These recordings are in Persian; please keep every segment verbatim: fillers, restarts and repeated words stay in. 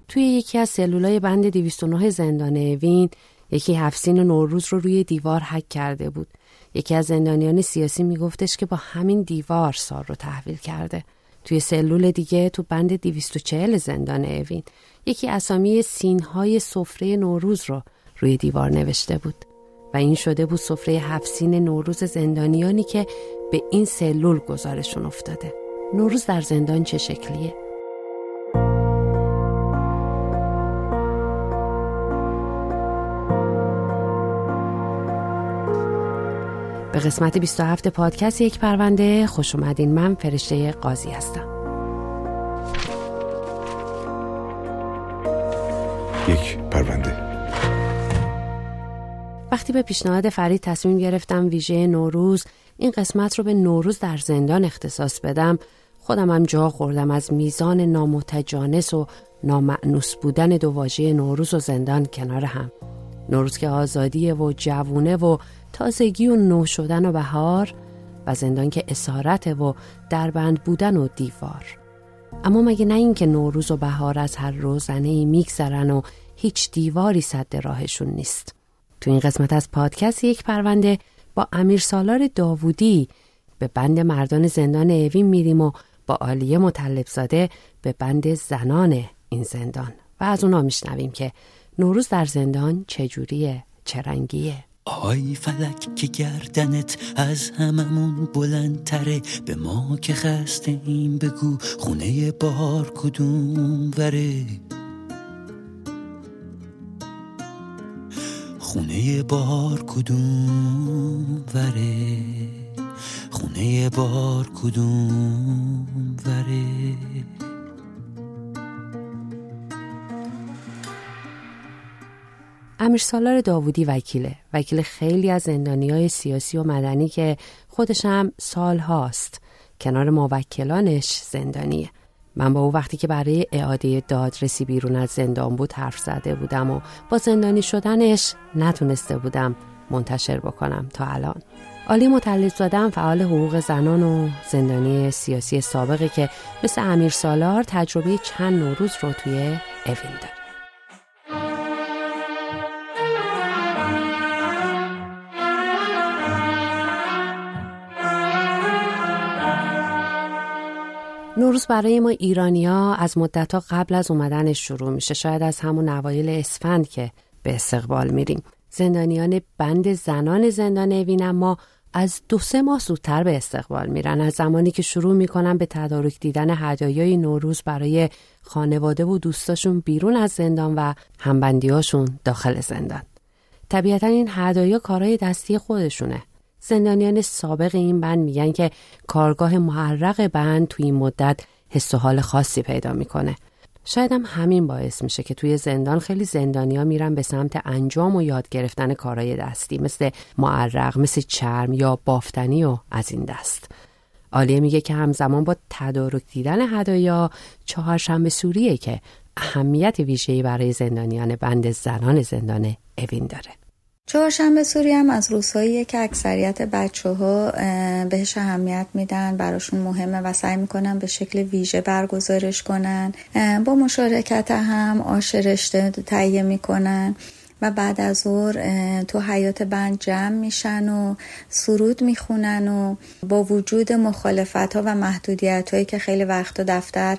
توی یکی از سلولای بند دویست و نه زندان اوین یکی هفسین نوروز رو روی دیوار هک کرده بود. یکی از زندانیان سیاسی میگفتش که با همین دیوار سار رو تحویل کرده. توی سلول دیگه تو بند دویست و چهل زندان اوین یکی اسامی سینهای سفره نوروز رو روی دیوار نوشته بود و این شده بود سفره هفسین نوروز زندانیانی که به این سلول گزارشون افتاده. نوروز در زندان چه شکلیه؟ به قسمت بیست و هفت پادکست یک پرونده خوش اومدین. من فرشته قاضی هستم. یک پرونده. وقتی به پیشنهاد فرید تصمیم گرفتم ویژه نوروز این قسمت رو به نوروز در زندان اختصاص بدم، خودم هم جا خوردم از میزان نامتجانس و نامأنوس بودن دو واژه نوروز و زندان کنار هم. نوروز که آزادیه و جوونه و تازگی و نو شدن و بهار، و زندان که اسارته و دربند بودن و دیوار. اما مگه نه این که نوروز و بهار از هر روزنه‌ای میگذرن و هیچ دیواری سد راهشون نیست؟ تو این قسمت از پادکست یک پرونده با امیر سالار داوودی به بند مردان زندان اوین میریم و با عالیه مطلبزاده به بند زنان این زندان و از اونا میشنویم که نوروز در زندان چجوریه، چه رنگیه. آی فلک که گردنت از هممون بلندتره، به ما که خسته این بگو خونه بهار کدوم وره، خونه بهار کدوم وره، خونه بهار کدوم وره. امیر سالار داوودی وکیله، وکیل خیلی از زندانیای سیاسی و مدنی که خودش هم سال هاست کنار موکلانش زندانیه. من با او وقتی که برای اعاده دادرسی بیرون از زندان بود حرف زده بودم و با زندانی شدنش نتونسته بودم منتشر بکنم تا الان. عالی مطلبزاده هم فعال حقوق زنان و زندانی سیاسی سابقه که مثل امیر سالار تجربه چند نوروز رو توی اوین داره. نوروز برای ما ایرانی‌ها از مدت‌ها قبل از اومدنش شروع میشه، شاید از همون اوایل اسفند که به استقبال میریم. زندانیان بند زنان زندان اوین اما از دو سه ماه زودتر به استقبال میرن، از زمانی که شروع میکنن به تدارک دیدن هدایای نوروز برای خانواده و دوستاشون بیرون از زندان و همبندیاشون داخل زندان. طبیعتاً این هدایا کارهای دستی خودشونه. زندانیان سابق این بند میگن که کارگاه محرق بند توی این مدت حس و حال خاصی پیدا میکنه. شاید هم همین باعث میشه که توی زندان خیلی زندانیا میرن به سمت انجام و یاد گرفتن کارهای دستی مثل معرق، مثل چرم یا بافتنی و از این دست. عالیه میگه که همزمان با تدارک دیدن هدایا، چهارشنبه سوریه که اهمیت ویژه‌ای برای زندانیان بند زنان زندان اوین داره. چهارشنبه سوری هم از روزهاییه که اکثریت بچه‌ها بهش اهمیت میدن، براشون مهمه و سعی میکنن به شکل ویژه برگزارش کنن. با مشارکت هم آش رشته تهیه میکنن و بعد از ظهر تو حیاط بند جمع میشن و سرود میخونن و با وجود مخالفت‌ها و محدودیت‌هایی که خیلی وقتا دفتر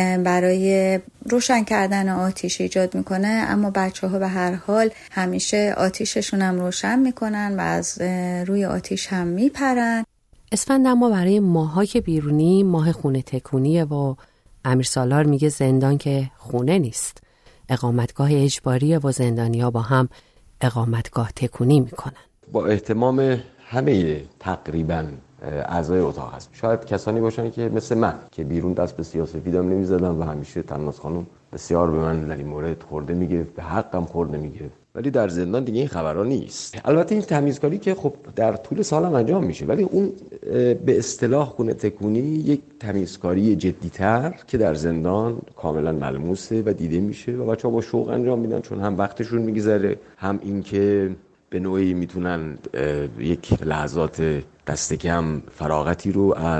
برای روشن کردن آتیش ایجاد میکنه، اما بچه‌ها به هر حال همیشه آتیششون هم روشن میکنن و از روی آتیش هم میپرن. اسفند اما برای ماها که بیرونی ماه خونه تکونیه و امیر سالار میگه زندان که خونه نیست، اقامتگاه اجباریه و زندانیا با هم اقامتگاه تکونی میکنن. با اهتمام همه تقریبا اعضای اتاق هست. شاید کسانی باشن که مثل من که بیرون دست به سیاه‌سفیدم نمیزدم و همیشه تناز خانم بسیار به من در این مورد خورده میگرفت، به حقم خورده میگرفت، ولی در زندان دیگه این خبرها نیست. البته این تمیزکاری که خب در طول سالم انجام میشه، ولی اون به اصطلاح خونه تکونی یک تمیزکاری جدی‌تر که در زندان کاملا ملموسه و دیده میشه و بچه‌ها با شوق انجام میدن، چون هم وقتشون میگذره، هم اینکه به نوعی میتونن یک لحظات دست کم فراغتی رو از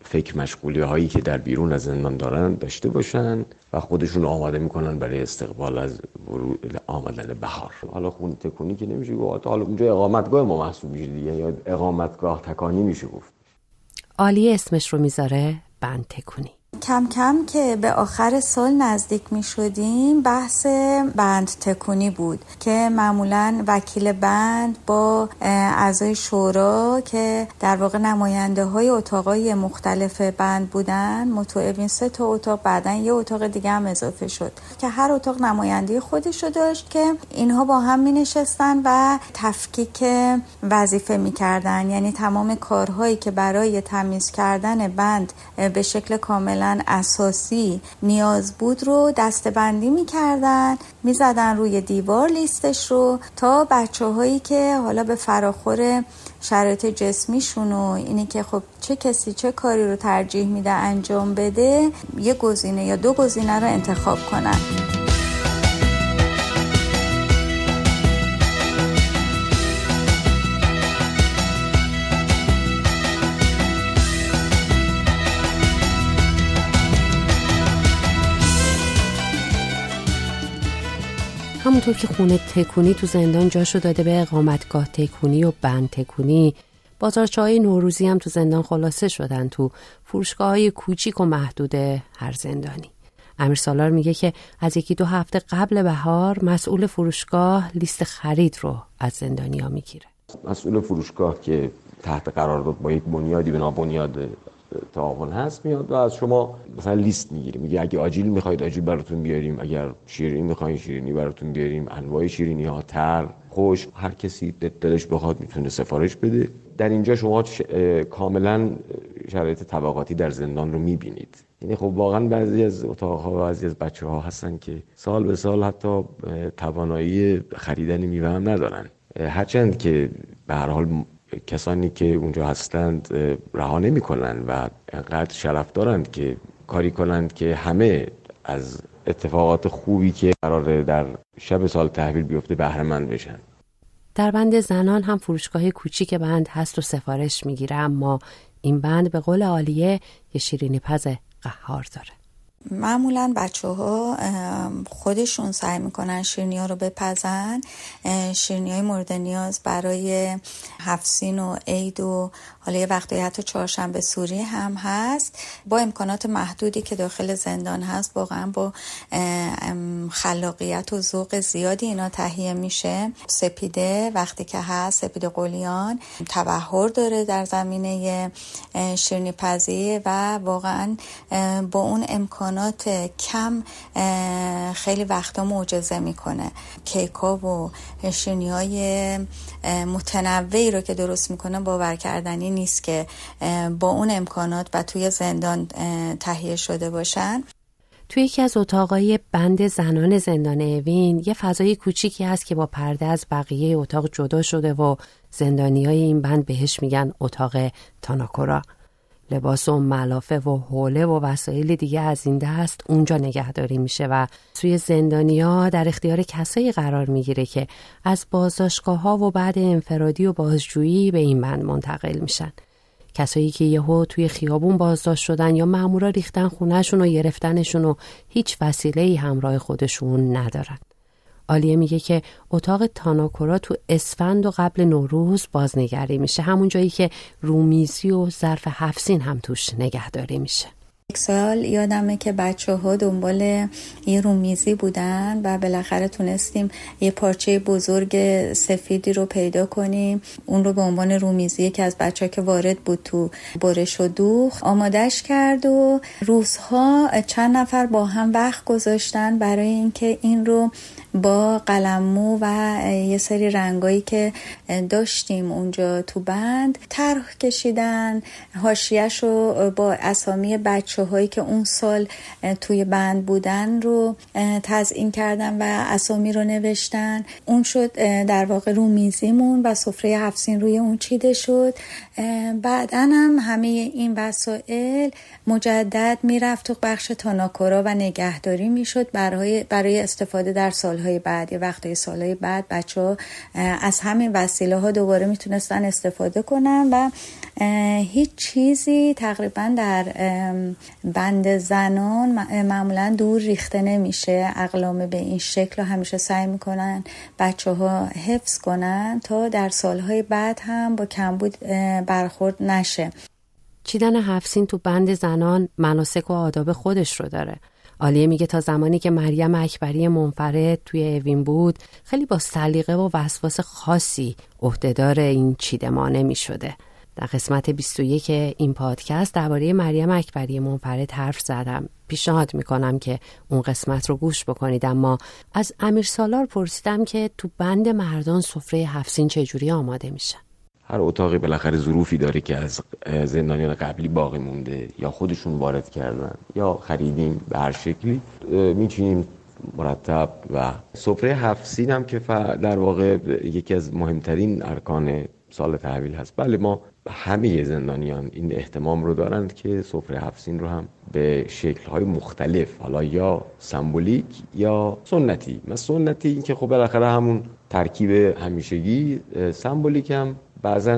فکر مشغولی هایی که در بیرون از زندان دارن داشته باشن و خودشون آماده میکنن برای استقبال از ورود آمدن بهار. حالا خونه تکونی که نمیشه گفت، حالا اونجا اقامتگاه ما محسوب میشه دیگه، یا اقامتگاه تکانی میشه گفت. عالی اسمش رو میذاره بند تکونی. کم کم که به آخر سال نزدیک می شدیم بحث بند تکونی بود که معمولاً وکیل بند با اعضای شورا که در واقع نماینده های اتاقای مختلف بند بودن، متوعبین سه تا اتاق، بعداً یه اتاق دیگه هم اضافه شد که هر اتاق نماینده خودشو داشت که اینها با هم می نشستن و تفکیک وظیفه می کردن. یعنی تمام کارهایی که برای تمیز کردن بند به شکل کامل اساسی نیاز بود رو دسته‌بندی می‌کردن، می‌زدن روی دیوار لیستش رو تا بچه‌هایی که حالا به فراخور شرایط جسمیشون و اینی که خب چه کسی چه کاری رو ترجیح میده انجام بده، یه گزینه یا دو گزینه رو انتخاب کنن. همونطور که خونه تکونی تو زندان جاشو داده به اقامتگاه تکونی و بند تکونی، بازارچه‌های نوروزی هم تو زندان خلاصه شدن تو فروشگاه‌های کوچیک و محدود هر زندانی. امیر سالار میگه که از یکی دو هفته قبل بهار مسئول فروشگاه لیست خرید رو از زندانی‌ها میگیره. مسئول فروشگاه که تحت قرارداد با یک بنیادی به نام بنیاد تعاون هست میاد و از شما مثلا لیست میگیره، میگه اگه آجیل میخواید آجیل براتون بیاریم، اگر شیرینی میخواید شیرینی براتون بیاریم، انواع شیرینی ها، تر، خوش، هر کسی دلش بخواد میتونه سفارش بده. در اینجا شما ش... کاملا شرایط طبقاتی در زندان رو میبینید. یعنی خب واقعا بعضی از اتاق‌ها و بعضی از بچه‌ها هستن که سال به سال حتی توانایی خریدن میوه هم ندارن، هرچند که به هر حال کسانی که اونجا هستند رها نمی‌کنن و انقدر شرف دارند که کاری کنند که همه از اتفاقات خوبی که قراره در شب سال تحویل بیفته بهره مند بشن. در بند زنان هم فروشگاه کوچیک بند هست و سفارش میگیره، اما این بند به قول عالیه یه شیرینی پز قهار داره. معمولاً بچه‌ها خودشون سعی میکنن شیرینی ها رو بپزن، شیرینی های مورد نیاز برای هفسین و عید و حالا یه وقتی حتی چهارشنبه سوری هم هست. با امکانات محدودی که داخل زندان هست واقعا با خلاقیت و ذوق زیادی اینا تهیه میشه. سپیده وقتی که هست، سپیده قلیان تبحر داره در زمینه شیرینی پزی و واقعا با اون امکانات کم خیلی وقتا معجزه میکنه. کیکا و شیرینی های متنوعی رو که درست میکنه باور کردنی نیست که با اون امکانات و توی زندان تهیه شده باشن. توی یکی از اتاقای بند زنان زندان اوین یه فضای کوچیکی هست که با پرده از بقیه اتاق جدا شده و زندانیای این بند بهش میگن اتاق تاناکورا. لباس و ملافه و حوله و وسایل دیگه از این دست اونجا نگهداری میشه و سوی زندانیا در اختیار کسایی قرار میگیره که از بازداشتگاه‌ها و بعد انفرادی و بازجویی به این بند منتقل میشن. کسایی که یهو توی خیابون بازداشت شدن یا مامورا ریختن خونهشون و گرفتنشون و هیچ وسیله‌ای همراه خودشون ندارن. عالیه میگه که اتاق تاناکورا تو اسفند و قبل نوروز بازنگری میشه، همون جایی که رومیزی و ظرف هفسین هم توش نگهداری میشه. یک سال یادمه که بچه ها دنبال یه رومیزی بودن و بالاخره تونستیم یه پارچه بزرگ سفیدی رو پیدا کنیم. اون رو به عنوان رومیزی که از بچه ها که وارد بود تو برش و دوخت آمادش کرد و روزها چند نفر با هم وقت گذاشتن برای اینکه این رو با قلممو و یه سری رنگایی که داشتیم اونجا تو بند طرح کشیدن، حاشیه‌اش رو با اسامی بچه هایی که اون سال توی بند بودن رو تزیین کردن و اسامی رو نوشتن. اون شد در واقع رو میزیمون و سفره هفسین روی اون چیده شد. بعداً هم همه این وسایل مجدد میرفت تو بخش تاناکورا و نگهداری میشد برای برای استفاده در سالهای سالهای بعد یا وقتهای سالهای بعد بچه ها از همین وسیله ها دوباره میتونستن استفاده کنن و هیچ چیزی تقریبا در بند زنان معمولا دور ریخته نمیشه. اقلام به این شکل همیشه سعی میکنن بچه ها حفظ کنن تا در سالهای بعد هم با کمبود برخورد نشه. چیدن هفت سین تو بند زنان مناسک و آداب خودش رو داره. عالیه میگه تا زمانی که مریم اکبری منفرد توی اوین بود خیلی با سلیقه و وسواس خاصی عهدهدار این چیدمانه میشده. در قسمت بیست و یک این پادکست درباره مریم اکبری منفرد حرف زدم. پیشنهاد میکنم که اون قسمت رو گوش بکنید. اما از امیر سالار پرسیدم که تو بند مردان سفره هفت سین چجوری آماده میشه؟ هر اتاقی بالاخره ظروفی داره که از زندانیان قبلی باقی مونده، یا خودشون وارد کردن یا خریدیم به هر شکلی میچینیم مرتب. و سفره هفت سین هم که در واقع یکی از مهمترین ارکان سال تحویل هست. بله، ما همه زندانیان این اهتمام رو دارند که سفره هفت سین رو هم به شکل‌های مختلف، حالا یا سمبولیک یا سنتی. مثلا سنتی این که خب بالاخره همون ترکیب همیشگی، سمبولیک هم بعضا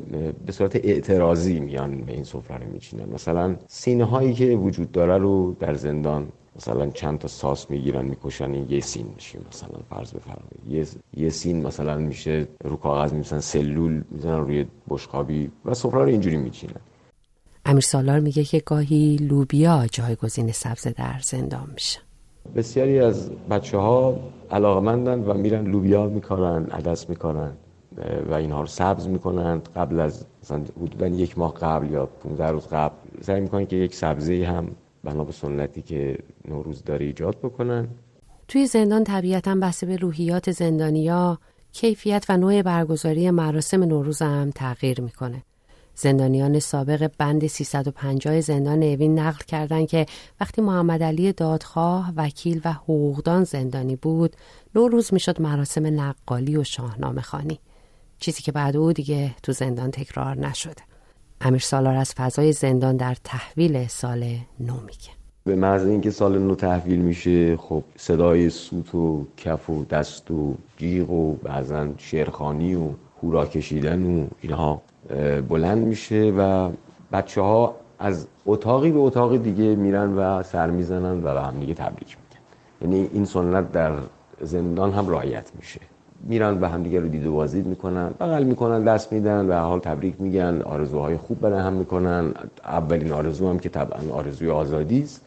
به صورت اعتراضی میان به این سفره رو میچینن. مثلا سینه هایی که وجود داره رو در زندان مثلا چند تا ساس میگیرن میکشن، این یه سین میشه. مثلا فرض بفرمایید یه یه سین مثلا میشه رو کاغذ می‌نویسن، سلول میزنن روی بشقابی و سفره رو اینجوری میچینن. امیر سالار میگه که گاهی لوبیا جایگزین سبز در زندان میشه. بسیاری از بچه‌ها علاقه‌مندن و میرن لوبیا میکارن، عدس میکارن و اینها رو سبز میکنن. قبل از مثلا حدوداً یک ماه قبل یا پانزده روز قبل سعی میکنن که یک سبزی هم بنا به سنتی که نوروز داره ایجاد بکنن. توی زندان طبیعتاً بسته به روحیات زندانیا کیفیت و نوع برگزاری مراسم نوروز هم تغییر میکنه. زندانیان سابق بند سیصد و پنجاه زندان اوین نقل کردن که وقتی محمد علی دادخواه وکیل و حقوقدان زندانی بود، نوروز میشد مراسم نقالی و شاهنامه خوانی، چیزی که بعد او دیگه تو زندان تکرار نشده. امیر سالار از فضای زندان در تحویل سال نو میگه. به محض اینکه سال نو تحویل میشه، خب صدای سوت و کف و دست و جیغ و بعضا شعرخوانی و هورا کشیدن و اینها بلند میشه و بچه ها از اتاقی به اتاق دیگه میرن و سر میزنن و به هم دیگه تبریک میگن. یعنی این سنت در زندان هم رعایت میشه. میرن به هم دیگه رو دید و بازدید میکنن، بغل میکنن، دست میدن و حال تبریک میگن، آرزوهای خوب برای هم میکنن. اولین آرزو هم که طبعا آرزوی آزادی است،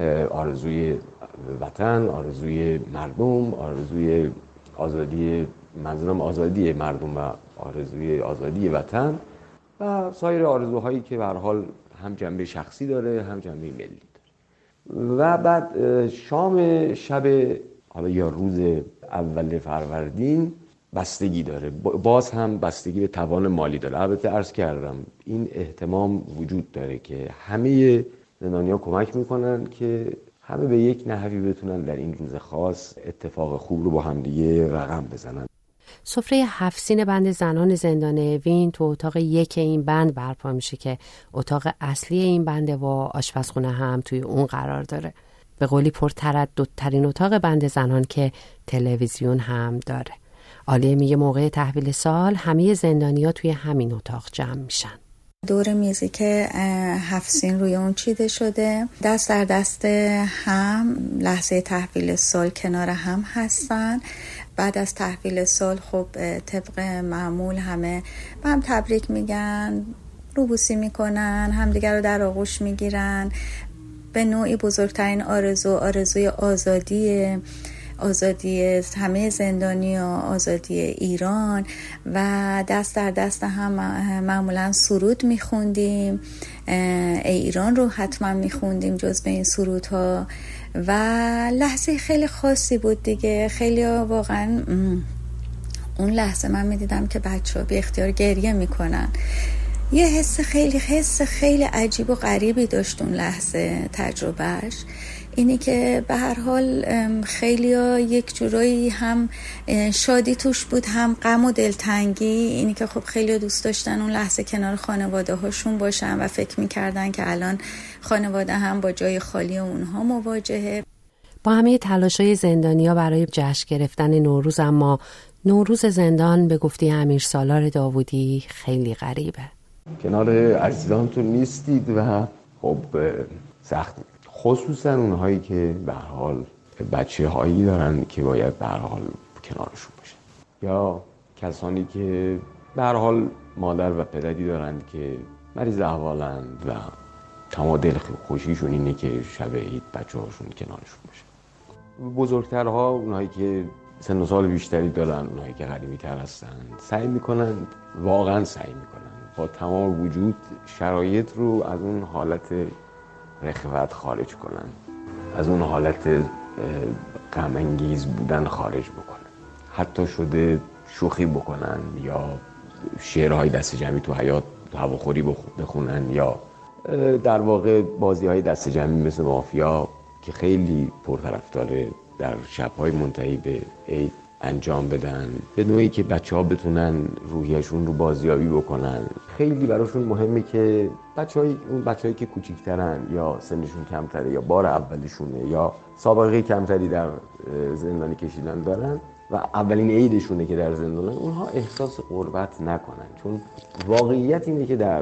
آرزوی وطن، آرزوی مردم، آرزوی آزادی، منظورم آزادی مردم و آرزوی آزادی وطن و سایر آرزوهایی که به هر حال هم جنبه شخصی داره هم جنبه ملی داره. و بعد شام شب حالا یا روز اول فروردین بستگی داره، باز هم بستگی به توان مالی داره. البته عرض کردم این اهتمام وجود داره که همه زندانیان کمک میکنن که همه به یک نحوی بتونن در این روز خاص اتفاق خوب رو با هم دیگه رقم بزنن. سفره هفت سین بند زنان زندان اوین تو اتاق یک این بند برپا میشه که اتاق اصلی این بنده و آشپزخونه هم توی اون قرار داره. به قولی پرترددترین اتاق بند زنان که تلویزیون هم داره. عالیه میگه موقع تحویل سال همه زندانی‌ها توی همین اتاق جمع میشن. دور میزی که هفت سین روی اون چیده شده، دست در دست هم لحظه تحویل سال کنار هم هستن. بعد از تحویل سال خب طبق معمول همه با هم تبریک میگن، روبوسی میکنن، همدیگر رو در آغوش میگیرن. به نوعی بزرگترین آرزو آرزوی آزادی آزادی همه زندانیان، آزادی ایران و دست در دست هم معمولا سرود میخوندیم. ای ایران رو حتما میخوندیم جز به این سرودها و لحظه خیلی خاصی بود دیگه. خیلی واقعا اون لحظه من میدیدم که بچه ها بی اختیار گریه میکنن. یه حس خیلی حس خیلی عجیب و غریبی داشت اون لحظه تجربهش. اینی که به هر حال خیلی ها یک جورایی هم شادی توش بود هم غم و دلتنگی. اینی که خب خیلی ها دوست داشتن اون لحظه کنار خانواده هاشون باشن و فکر میکردن که الان خانواده هم با جای خالی اونها مواجهه. با همه تلاش‌های زندانی‌ها برای جشن گرفتن نوروز، اما نوروز زندان به گفته امیر سالار داوودی خیلی غریبه. کنار عزیزانتون نیستید و خب سخت، خصوصا اونهایی که به هر حال بچه هایی دارن که باید به هر حال کنارشون باشه، یا کسانی که به هر حال مادر و پدری دارند که مریض احوالند و تمام دل خوشیشون اینه که شب عید بچه هاشون کنارشون باشه. بزرگترها، اونهایی که سن و سال بیشتری دارن، اونهایی که قدیمی تر هستند، سعی میکنن، واقعا سعی میکنن با تمام وجود شرایط رو از اون حالت رخوت خارج کنن، از اون حالت غم انگیز بودن خارج بکنن، حتی شده شوخی بکنن یا شعرهای دست جمعی تو حیاط هواخوری بخونن، یا در واقع بازی‌های دست جمعی مثل مافیا که خیلی پرطرفداره در شب‌های منتهی به عید انجام بدن، به نوعی که بچه‌ها بتونن روحیشون رو بازیابی بکنن. خیلی براشون مهمه که بچه‌های اون بچه‌هایی که کوچیک‌ترن یا سنشون کمتره یا بار اولشونه یا سابقه کمتری در زندانی کشیدن دارن و اولین عیدشونه که در زندانن، اونها احساس غربت نکنن، چون واقعیت اینه که در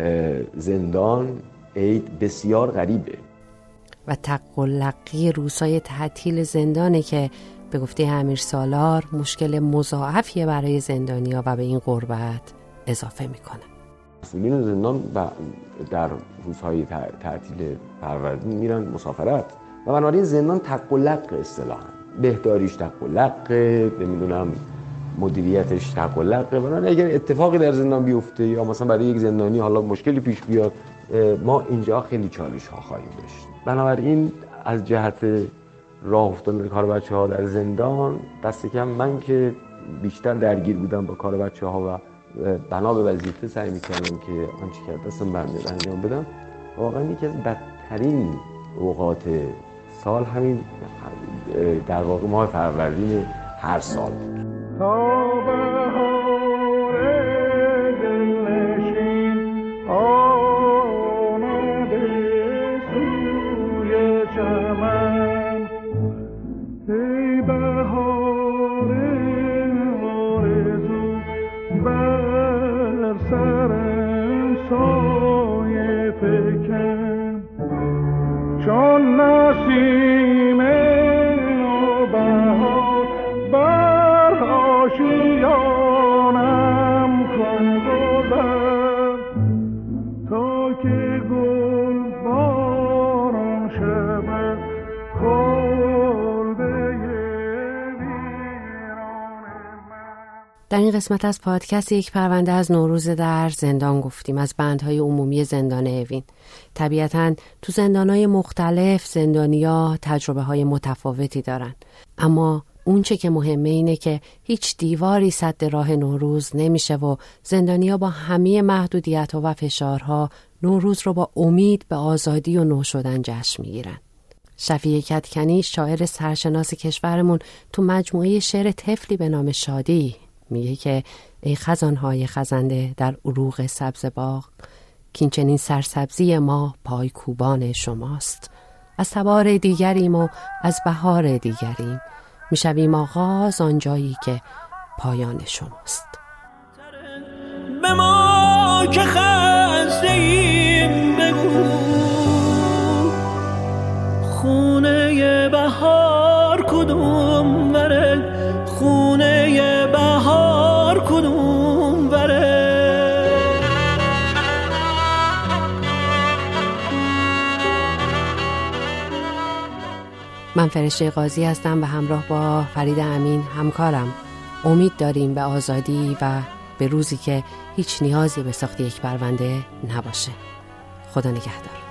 زندان عید بسیار غریبه و تق و لقی روزهای تعطیل زندانه که به گفته امیر سالار مشکل مضاعفیه برای زندانیا و به این غربت اضافه میکنه. مسئولین زندان در روزهای تعطیل فروردین میرن مسافرت و بنابراین زندان تق و لق اصطلاحاً، بهداریش تق و لقه، نمیدونم مدیریتش تق و لقه. بنابراین اگر اتفاقی در زندان بیفته یا مثلا برای یک زندانی حالا مشکلی پیش بیاد، ما اینجا خیلی چالش ها خواهیم داشت. بنابراین از جهت راه افتادن کار بچه ها در زندان، دست کم من که بیشتر درگیر بودم با کار بچه ها و بنا به وظیفه سعی میکردم که آنچه که دستم برمیاد انجام بدم، واقعا یکی از بدترین اوقات سال همین در واقع ماه فروردین هر سال بود. در این قسمت از پادکست یک پرونده از نوروز در زندان گفتیم، از بندهای عمومی زندان اوین. طبیعتاً تو زندانهای مختلف زندانیا تجربه های متفاوتی دارن، اما اون چه که مهمه اینه که هیچ دیواری سد راه نوروز نمیشه و زندانیا با همه محدودیت‌ها و فشارها نوروز رو با امید به آزادی و نو شدن جشن میگیرن. شفیع کدکنی، شاعر سرشناس کشورمون، تو مجموعه شعر طفلی به نام شادی میگه که ای خزانهای خزنده در عروق سبز باغ، کین چنین سرسبزی ما پای کوبان شماست. از تبار دیگریم و از بهار دیگریم، میشویم آغاز آن جایی که پایان شماست. به ما که خسته ایم بگو، خونه بهار کدوم بره، خونه بهار کدوم بره. من فرشته قاضی هستم و همراه با فرید امین همکارم امید داریم به آزادی و به روزی که هیچ نیازی به ساخت یک پرونده نباشه. خدا نگهدار.